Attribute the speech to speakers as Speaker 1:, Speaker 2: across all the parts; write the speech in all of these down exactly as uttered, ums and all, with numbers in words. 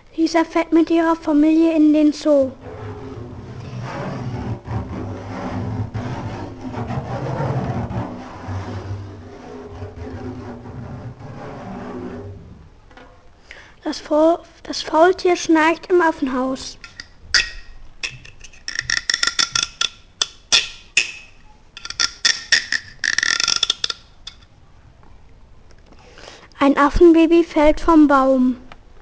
Speaker 1: Lisa fährt mit ihrer Familie in den Zoo. Das, Faul, das Faultier schnarcht im Affenhaus. Ein Affenbaby fällt vom Baum.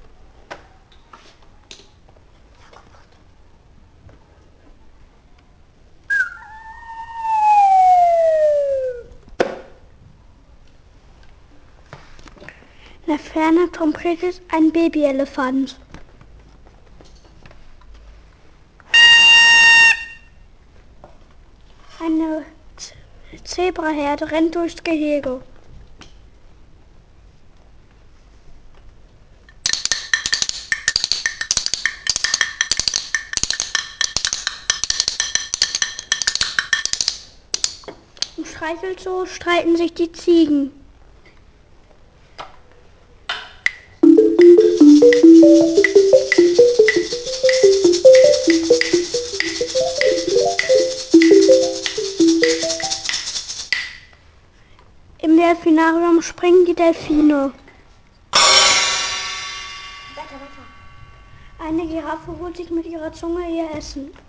Speaker 1: In der Ferne trompetet ein Babyelefant. Eine Zebraherde rennt durchs Gehege. Im Streichelzoo streiten sich die Ziegen. Im Delfinarium springen die Delfine. Eine Giraffe holt sich mit ihrer Zunge ihr Essen.